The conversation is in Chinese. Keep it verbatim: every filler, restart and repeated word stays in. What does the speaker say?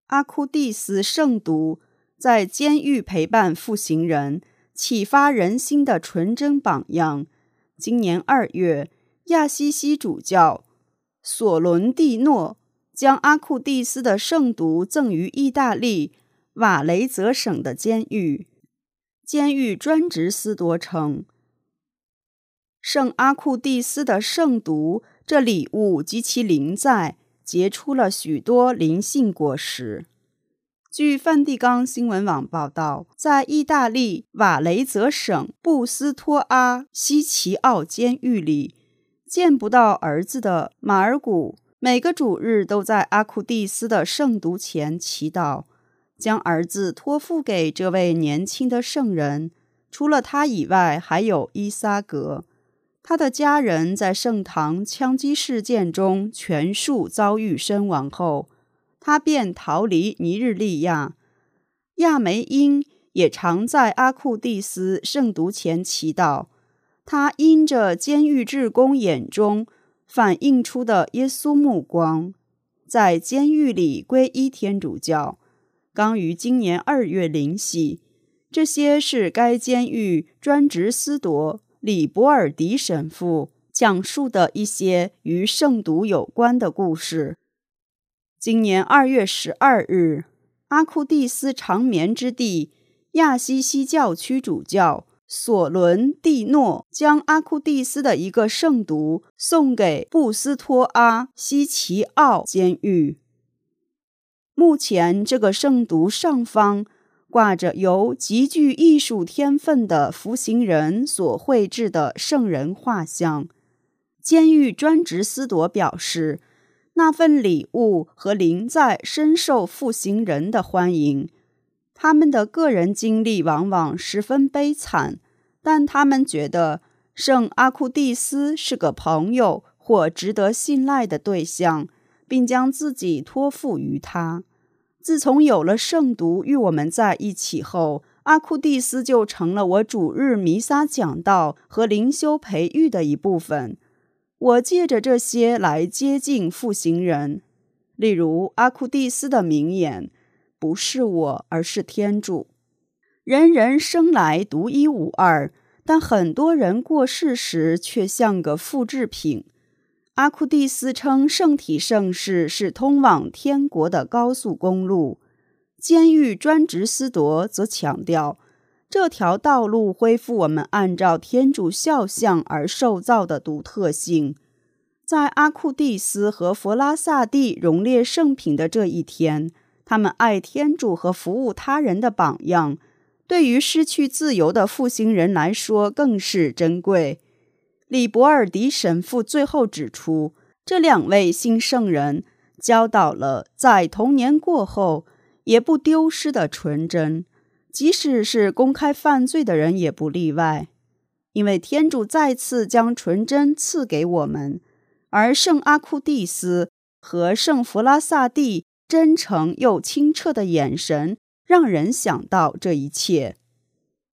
阿库蒂斯圣徒在监狱陪伴负刑人，启发人心的纯真榜样。今年二月，亚西西主教索伦蒂诺将阿库蒂斯的圣徒赠于意大利瓦雷泽省的监狱。监狱专职司铎称，圣阿库蒂斯的圣徒这礼物及其灵在结出了许多灵性果实。据梵蒂冈新闻网报道，在意大利瓦雷泽省布斯托阿西奇奥监狱里，见不到儿子的马尔古每个主日都在阿库蒂斯的圣徒前祈祷，将儿子托付给这位年轻的圣人。除了他以外，还有伊萨格。他的家人在圣堂枪击事件中全数遭遇身亡后，他便逃离尼日利亚。亚梅因也常在阿库蒂斯圣徒前祈祷，他因着监狱志工眼中反映出的耶稣目光，在监狱里皈依天主教，刚于今年二月灵洗。这些是该监狱专职司铎李博尔迪神父讲述的一些与圣徒有关的故事。今年二月十二日，阿库蒂斯长眠之地亚西西教区主教索伦蒂诺将阿库蒂斯的一个圣徒送给布斯托阿西奇奥监狱。目前这个圣徒上方挂着由极具艺术天分的服刑人所绘制的圣人画像。监狱专职司铎表示，那份礼物和灵在深受服刑人的欢迎。他们的个人经历往往十分悲惨，但他们觉得圣阿库蒂斯是个朋友或值得信赖的对象，并将自己托付于他。自从有了圣徒与我们在一起后，阿库蒂斯就成了我主日弥撒讲道和灵修培育的一部分。我借着这些来接近负刑人。例如阿库蒂斯的名言，不是我，而是天主。人人生来独一无二，但很多人过世时却像个复制品。阿库蒂斯称圣体圣事是通往天国的高速公路，监狱专职司铎则强调，这条道路恢复我们按照天主肖像而受造的独特性。在阿库蒂斯和佛拉萨蒂荣列圣品的这一天，他们爱天主和服务他人的榜样，对于失去自由的负刑人来说更是珍贵。李博尔迪神父最后指出，这两位新圣人教导了在童年过后也不丢失的纯真，即使是公开犯罪的人也不例外，因为天主再次将纯真赐给我们，而圣阿库蒂斯和圣弗拉萨蒂真诚又清澈的眼神让人想到这一切。